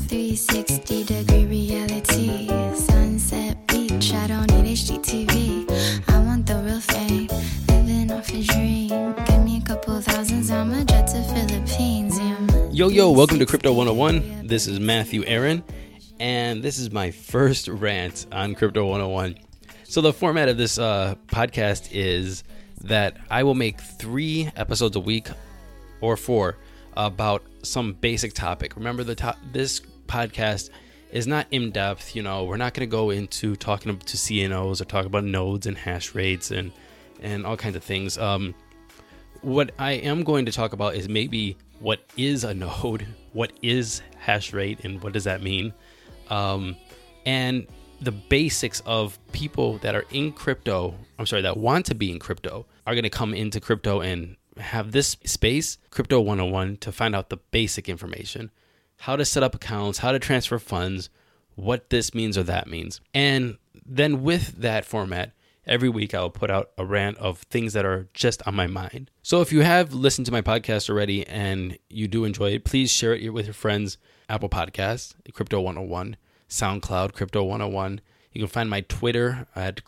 360-degree reality. Sunset beach, I don't need HGTV. I want the real thing, living off a dream. Give me a couple thousands, I'm a jet to Philippines. Yo, welcome to Crypto 101. This is Matthew Aaron, and this is my first rant on Crypto 101. So the format of this podcast is that I will make 3 episodes a week or 4 about some basic topic. Remember, this podcast is not in-depth. We're not going to go into talking to CNOs or talk about nodes and hash rates and all kinds of things. What I am going to talk about is maybe what is a node, what is hash rate, and what does that mean? And the basics of people that are in crypto, that want to be in crypto, are going to come into crypto and have this space, Crypto 101, to find out the basic information. How to set up accounts, how to transfer funds, what this means or that means. And then with that format, every week I will put out a rant of things that are just on my mind. So if you have listened to my podcast already and you do enjoy it, please share it with your friends. Apple Podcasts, Crypto 101, SoundCloud, Crypto 101. You can find my Twitter at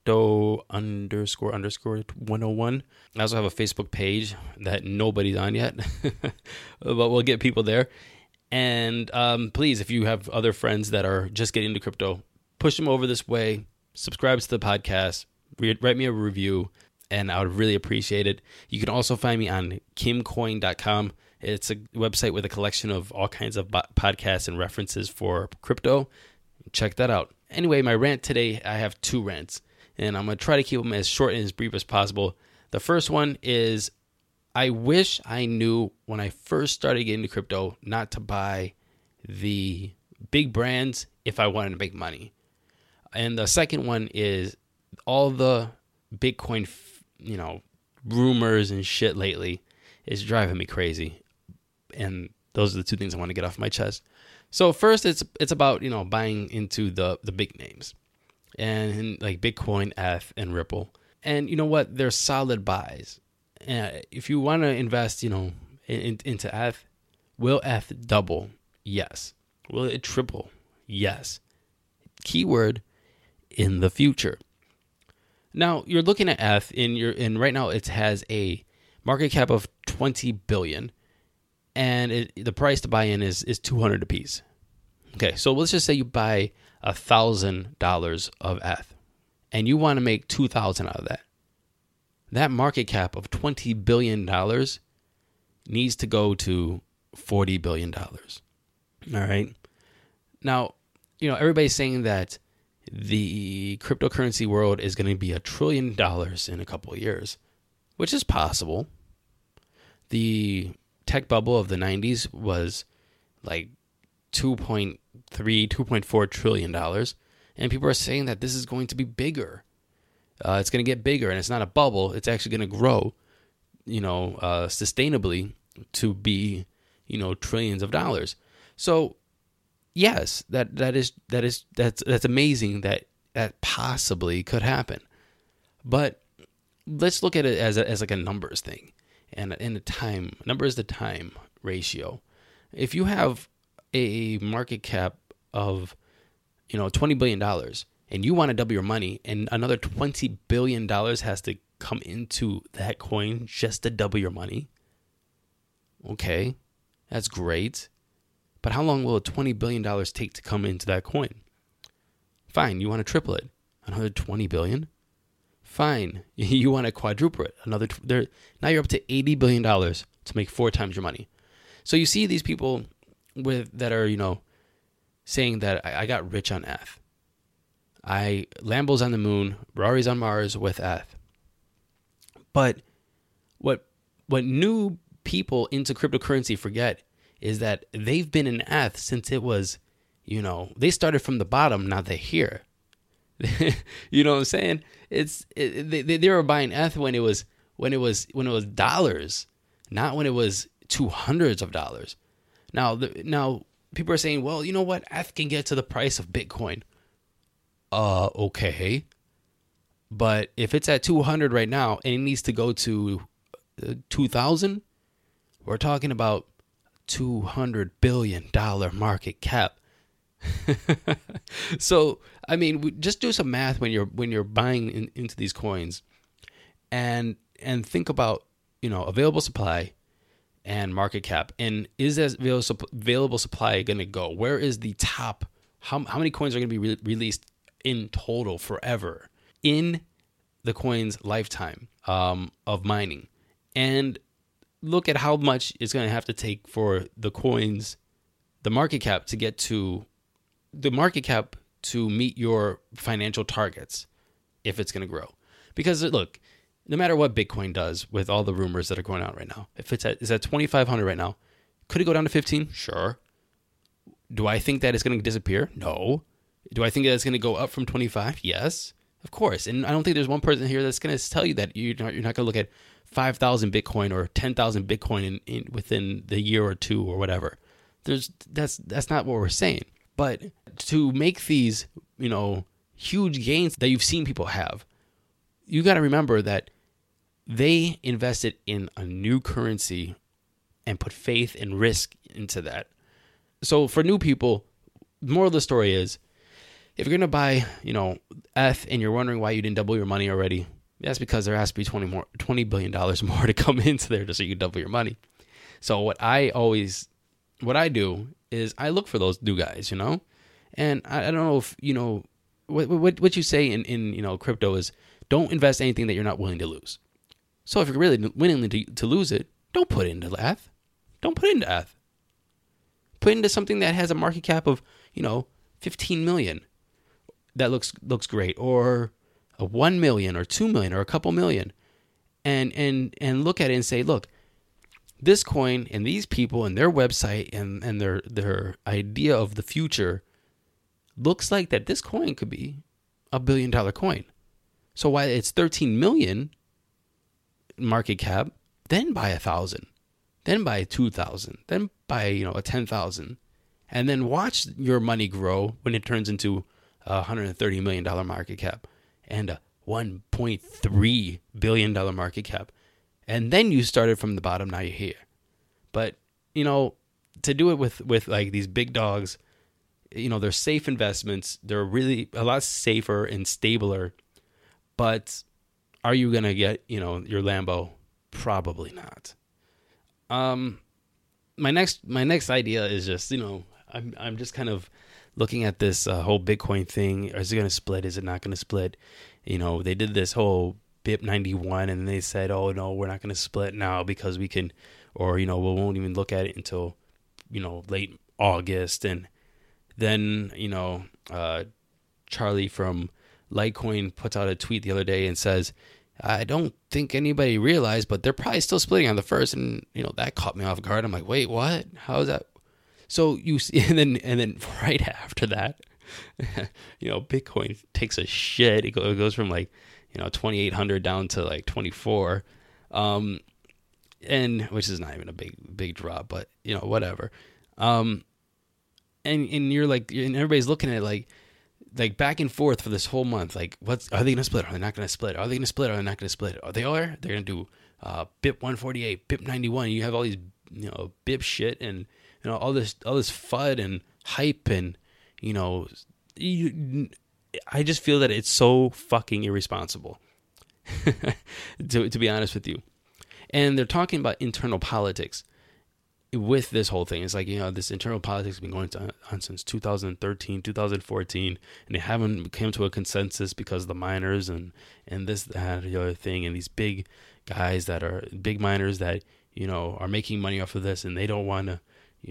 Crypto__101. I also have a Facebook page that nobody's on yet, but we'll get people there. And please, if you have other friends that are just getting into crypto, push them over this way. Subscribe to the podcast. Write me a review, and I would really appreciate it. You can also find me on kimcoin.com. It's a website with a collection of all kinds of podcasts and references for crypto. Check that out. Anyway, my rant today, I have 2 rants, and I'm going to try to keep them as short and as brief as possible. The first one is, I wish I knew when I first started getting into crypto not to buy the big brands if I wanted to make money. And the second one is all the Bitcoin, rumors and shit lately is driving me crazy. And those are the 2 things I want to get off my chest. So first, it's about, buying into the big names, and like Bitcoin, ETH, and Ripple. And you know what? They're solid buys. If you want to invest, into ETH, will ETH double? Yes. Will it triple? Yes. Keyword, in the future. Now you're looking at ETH, and right now it has a market cap of 20 billion, and the price to buy in is $200 a piece. Okay, so let's just say you buy $1,000 of ETH, and you want to make $2,000 out of that. That market cap of $20 billion needs to go to $40 billion. All right. Now, everybody's saying that the cryptocurrency world is going to be $1 trillion in a couple of years, which is possible. The tech bubble of the 90s was like $2.3, $2.4 trillion. And people are saying that this is going to be bigger. It's going to get bigger, and it's not a bubble. It's actually going to grow, sustainably to be, trillions of dollars. So, yes, that's amazing that possibly could happen. But let's look at it as like a numbers thing, and in the time, number is the time ratio. If you have a market cap of, $20 billion, and you want to double your money, and another $20 billion has to come into that coin just to double your money. Okay, that's great. But how long will a $20 billion take to come into that coin? Fine, you want to triple it. Another $20 billion? Fine, you want to quadruple it. Now you're up to $80 billion to make 4 times your money. So you see these people that are, saying that I got rich on ETH. Lambo's on the moon, Rari's on Mars with ETH. But what new people into cryptocurrency forget is that they've been in ETH since it was, they started from the bottom, now they're here. You know what I'm saying? They were buying ETH when it was dollars, not when it was $200s. Now people are saying, well, you know what? ETH can get to the price of Bitcoin. Okay. But if it's at 200 right now and it needs to go to 2,000, we're talking about $200 billion market cap. So, I mean, just do some math when you're buying into these coins, and think about, available supply and market cap, and is that available supply going to go? Where is the top? How many coins are going to be released in total forever in the coin's lifetime of mining? And look at how much it's going to have to take for the coins, the market cap to meet your financial targets if it's going to grow. Because look, no matter what Bitcoin does with all the rumors that are going out right now, if it's at 2,500 right now, could it go down to 15? Sure. Do I think that it's going to disappear? No. Do I think that it's going to go up from 25? Yes, of course. And I don't think there's one person here that's going to tell you that you're not going to look at 5,000 Bitcoin or 10,000 Bitcoin in within the year or two or whatever. That's not what we're saying. But to make these, huge gains that you've seen people have, you got to remember that they invested in a new currency and put faith and risk into that. So for new people, the moral of the story is, if you're going to buy, ETH and you're wondering why you didn't double your money already, that's because there has to be $20 billion more to come into there just so you can double your money. So what I do is I look for those new guys, and I don't know if, what you say in crypto is, don't invest anything that you're not willing to lose. So if you're really willing to lose it, don't put it into ETH. Don't put it into ETH. Put it into something that has a market cap of, 15 million. That looks great. Or a 1 million or 2 million or a couple million. And look at it and say, look, this coin and these people and their website and their idea of the future looks like that this coin could be $1 billion coin. So while it's 13 million market cap, then buy 1,000, then buy 2,000, then buy a 10,000, and then watch your money grow when it turns into a $130 million market cap and a $1.3 billion market cap. And then you started from the bottom, now you're here. But, to do it with like these big dogs, they're safe investments. They're really a lot safer and stabler. But are you going to get, your Lambo? Probably not. My next idea is just, I'm just kind of looking at this whole Bitcoin thing. Is it going to split? Is it not going to split? They did this whole BIP 91 and they said, oh no, we're not going to split now because we can, or, we won't even look at it until, late August. And then, Charlie from Litecoin puts out a tweet the other day and says, I don't think anybody realized, but they're probably still splitting on the first. And, that caught me off guard. I'm like, wait, what? How is that? So you see, and then right after that, Bitcoin takes a shit. It goes from like, 2,800 down to like 24. And which is not even a big drop, but whatever. And you're like, and everybody's looking at it like back and forth for this whole month. Like, are they going to split? Are they not going to split? Are they going to split? Are they not going to split? They're going to do BIP 148, BIP 91. You have all these, BIP shit and, all this FUD and hype and, I just feel that it's so fucking irresponsible, to be honest with you. And they're talking about internal politics with this whole thing. It's like, this internal politics has been going on since 2013, 2014, and they haven't come to a consensus because of the miners and this, that, the other thing, and these big guys that are big miners that, are making money off of this, and they don't want to,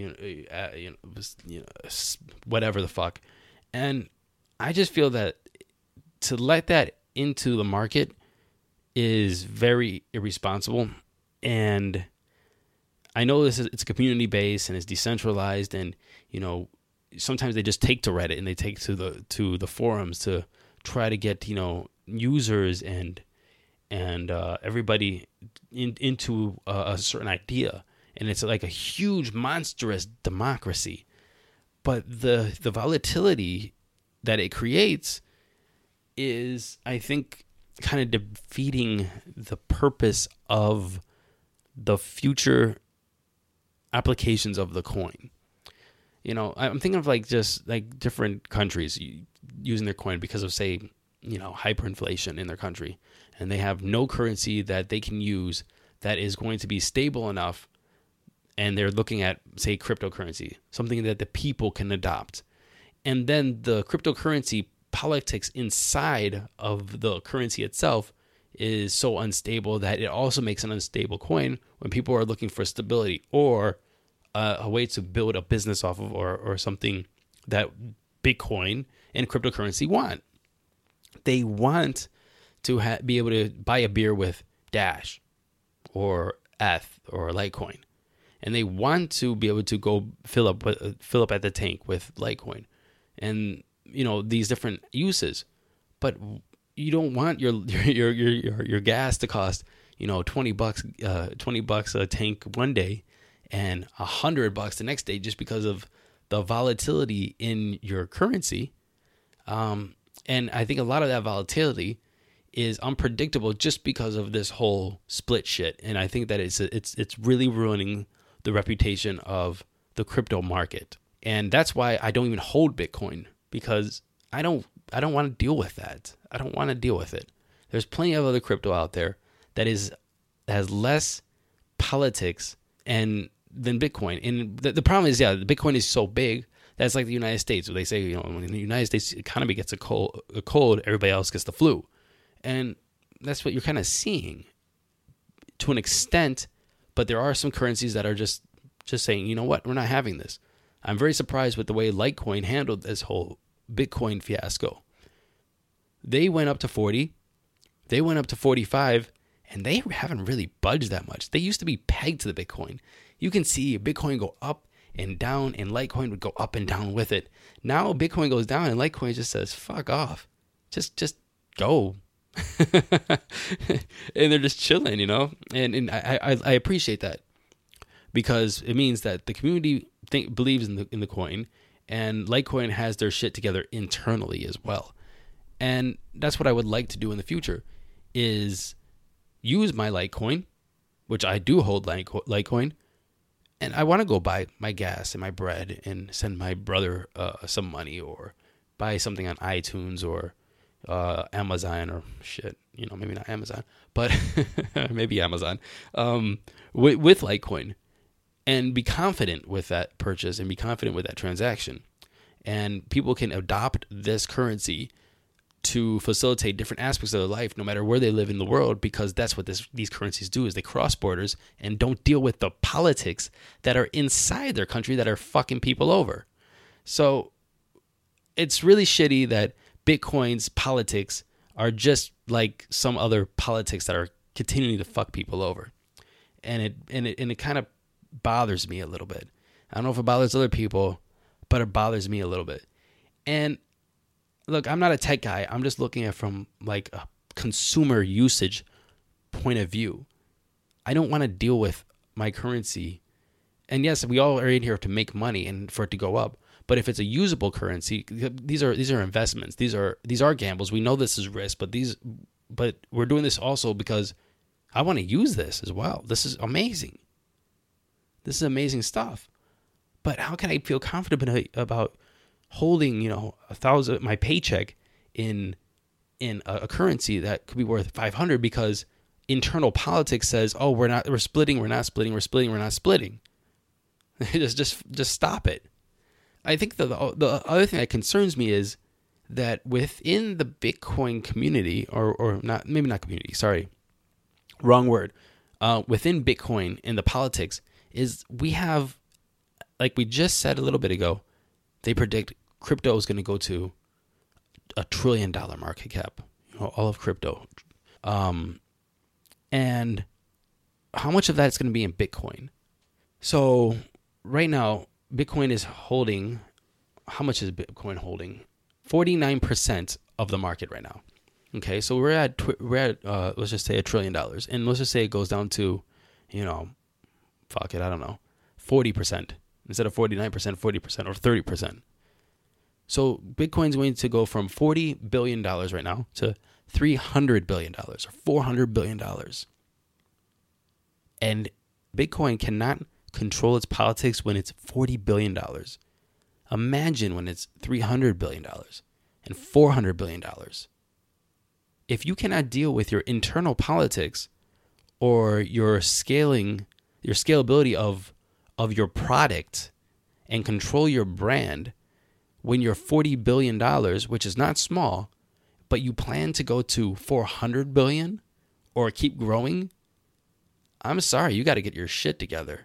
whatever the fuck. And I just feel that to let that into the market is very irresponsible. And I know it's community based and it's decentralized, and sometimes they just take to Reddit and they take to the forums to try to get users and everybody into a certain idea, and it's like a huge monstrous democracy. But the volatility that it creates is, I think, kind of defeating the purpose of the future applications of the coin. You know, I'm thinking of like just like different countries using their coin because of, say, you know, hyperinflation in their country, and they have no currency that they can use that is going to be stable enough, and they're looking at, say, cryptocurrency, something that the people can adopt. And then the cryptocurrency politics inside of the currency itself is so unstable that it also makes an unstable coin when people are looking for stability or a way to build a business off of, or something that Bitcoin and cryptocurrency want. They want to be able to buy a beer with Dash or ETH or Litecoin, and they want to be able to go fill up at the tank with Litecoin, and you know, these different uses. But you don't want your gas to cost, you know, $20 a tank one day and $100 the next day, just because of the volatility in your currency. And I think a lot of that volatility is unpredictable just because of this whole split shit. And I think that it's really ruining the reputation of the crypto market. And that's why I don't even hold Bitcoin, because I don't want to deal with that. I don't want to deal with it. There's plenty of other crypto out there that has less politics than Bitcoin. And the problem is, the Bitcoin is so big that's like the United States, where they say, you know, when the United States economy gets a cold, everybody else gets the flu. And that's what you're kind of seeing to an extent. But there are some currencies that are just saying, you know what, we're not having this. I'm very surprised with the way Litecoin handled this whole Bitcoin fiasco. They went up to 40, they went up to 45, and they haven't really budged that much. They used to be pegged to the Bitcoin. You can see Bitcoin go up and down, and Litecoin would go up and down with it. Now Bitcoin goes down, and Litecoin just says, fuck off. Just go. And they're just chilling, you know? And I appreciate that, because it means that the community believes in the coin, and Litecoin has their shit together internally as well. And that's what I would like to do in the future, is use my Litecoin, which I do hold Litecoin, and I want to go buy my gas and my bread and send my brother some money, or buy something on iTunes or Amazon or shit. You know, maybe not Amazon, but maybe Amazon, with Litecoin, and be confident with that purchase and be confident with that transaction. And people can adopt this currency to facilitate different aspects of their life, no matter where they live in the world, because that's what these currencies do, is they cross borders and don't deal with the politics that are inside their country that are fucking people over. So it's really shitty that Bitcoin's politics are just like some other politics that are continuing to fuck people over. And it kind of bothers me a little bit. I don't know if it bothers other people, but it bothers me a little bit. And look, I'm not a tech guy. I'm just looking at it from like a consumer usage point of view. I don't want to deal with my currency. And yes, we all are in here to make money and for it to go up. But if it's a usable currency, these are investments. These are gambles. We know this is risk, but we're doing this also because I want to use this as well. This is amazing. This is amazing stuff. But how can I feel confident about holding, you know, my paycheck in a currency that could be worth 500 because internal politics says, oh, we're splitting, we're not splitting, we're splitting, we're not splitting. just stop it. I think the other thing that concerns me is that within the Bitcoin community, or not, maybe not community, sorry, wrong word. Within Bitcoin and the politics is we have, like we just said a little bit ago, they predict crypto is going to go to $1 trillion market cap, you know, all of crypto. And how much of that is going to be in Bitcoin? So right now, Bitcoin is holding, how much is Bitcoin holding? 49% of the market right now. Okay, so we're at let's just say $1 trillion, and let's just say it goes down to, you know, fuck it, I don't know, 40%. Instead of 49%, 40% or 30%. So Bitcoin's going to go from $40 billion right now to $300 billion or $400 billion. And Bitcoin cannot control its politics when it's $40 billion. Imagine when it's $300 billion and $400 billion. If you cannot deal with your internal politics or your scalability of your product and control your brand when you're $40 billion, which is not small, but you plan to go to $400 billion or keep growing, I'm sorry, you got to get your shit together.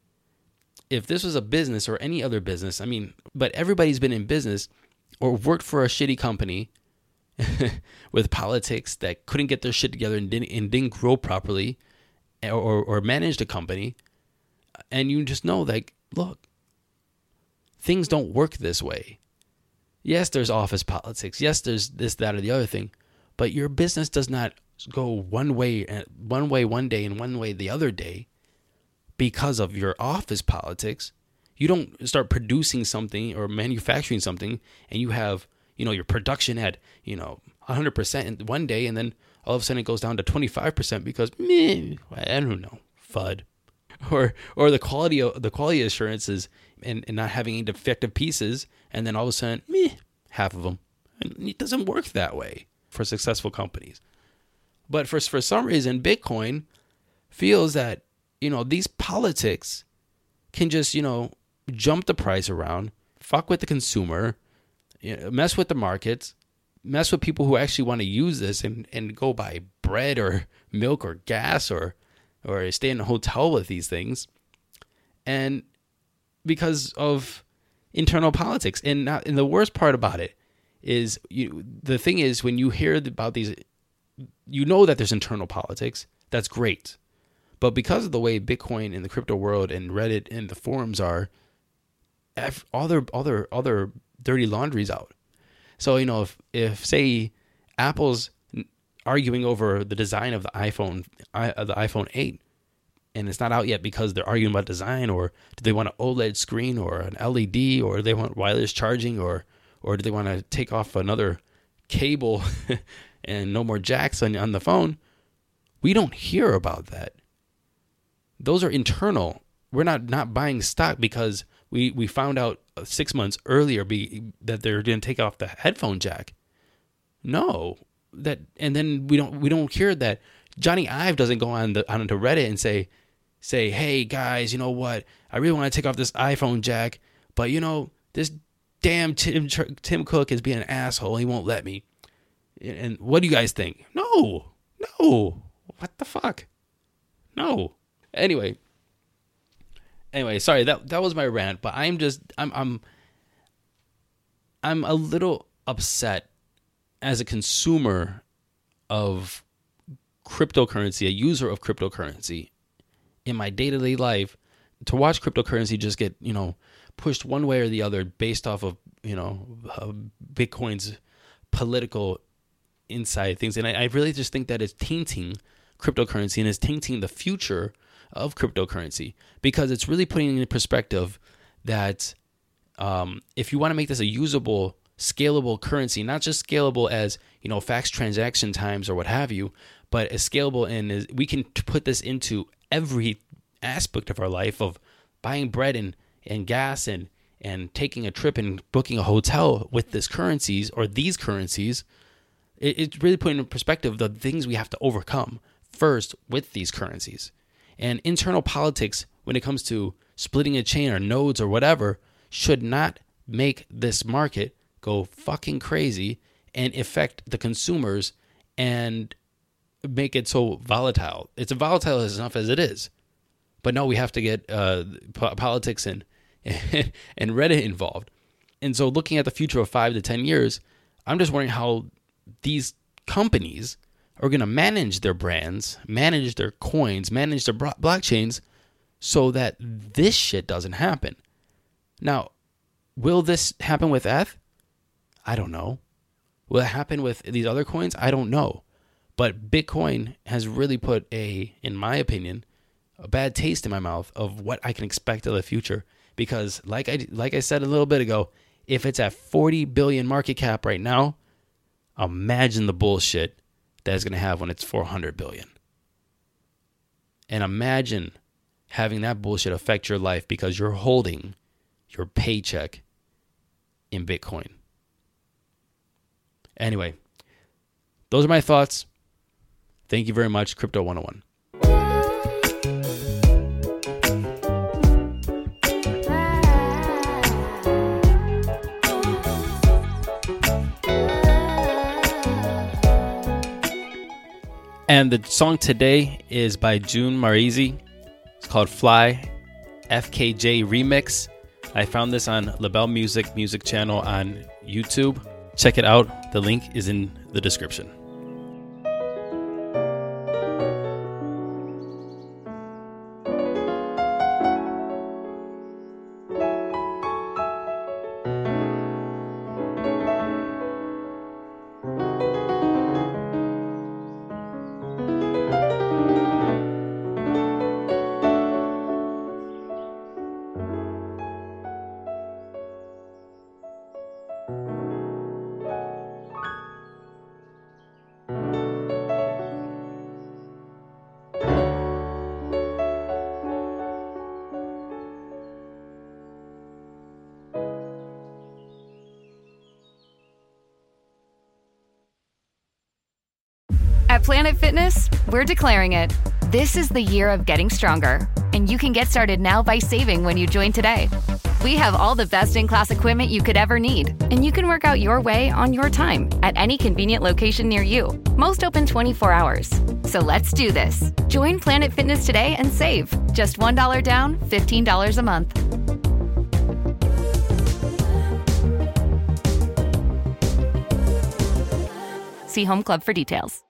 If this was a business or any other business, but everybody's been in business or worked for a shitty company with politics that couldn't get their shit together and didn't grow properly or managed a company. And you just know, like, look, things don't work this way. Yes, there's office politics. Yes, there's this, that, or the other thing. But your business does not go one way one day and one way the other day because of your office politics. You don't start producing something or manufacturing something and you have, your production at, 100% in one day, and then all of a sudden it goes down to 25% because, I don't know, FUD. Or the quality assurances and not having any defective pieces, and then all of a sudden, half of them. And it doesn't work that way for successful companies. But for some reason, Bitcoin feels that, these politics can just, jump the price around, fuck with the consumer, mess with the markets, mess with people who actually want to use this and go buy bread or milk or gas or stay in a hotel with these things. And because of internal politics. And the worst part about it is, the thing is, when you hear about these, that there's internal politics. That's great. But because of the way Bitcoin in the crypto world and Reddit and the forums are, all their dirty laundry's out. So, if say Apple's arguing over the design of the iPhone 8, and it's not out yet because they're arguing about design, or do they want an OLED screen or an LED, or do they want wireless charging, or do they want to take off another cable and no more jacks on the phone? We don't hear about that. Those are internal. We're not buying stock because we found out 6 months earlier that they're going to take off the headphone jack. No, and then we don't hear that. Johnny Ive doesn't go onto Reddit and say, hey guys, you know what? I really want to take off this iPhone jack, but this damn Tim Cook is being an asshole. He won't let me. And what do you guys think? No. What the fuck? No. Anyway, sorry, that was my rant, but I'm a little upset as a consumer of cryptocurrency, a user of cryptocurrency in my day-to-day life, to watch cryptocurrency just get, pushed one way or the other based off of, Bitcoin's political inside things. And I really just think that it's tainting cryptocurrency and it's tainting the future of cryptocurrency, because it's really putting in perspective that if you want to make this a usable, scalable currency, not just scalable as, fast transaction times or what have you, but as scalable in we can put this into every aspect of our life, of buying bread and gas and taking a trip and booking a hotel with these currencies. It's really putting in perspective the things we have to overcome first with these currencies. And internal politics, when it comes to splitting a chain or nodes or whatever, should not make this market go fucking crazy and affect the consumers and make it so volatile. It's volatile enough as it is. But no, we have to get politics and Reddit involved. And so looking at the future of 5 to 10 years, I'm just wondering how these companies are going to manage their brands, manage their coins, manage their blockchains so that this shit doesn't happen. Now, will this happen with ETH? I don't know. Will it happen with these other coins? I don't know. But Bitcoin has really put in my opinion, a bad taste in my mouth of what I can expect in the future. Because like I said a little bit ago, if it's at 40 billion market cap right now, imagine the bullshit that it's going to have when it's 400 billion. And imagine having that bullshit affect your life because you're holding your paycheck in Bitcoin. Anyway, those are my thoughts. Thank you very much, Crypto 101. And the song today is by June Marizi. It's called Fly, FKJ Remix. I found this on LaBelle music channel on YouTube. Check it out. The link is in the description. At Planet Fitness, we're declaring it. This is the year of getting stronger, and you can get started now by saving when you join today. We have all the best-in-class equipment you could ever need, and you can work out your way on your time at any convenient location near you. Most open 24 hours. So let's do this. Join Planet Fitness today and save. Just $1 down, $15 a month. See Home Club for details.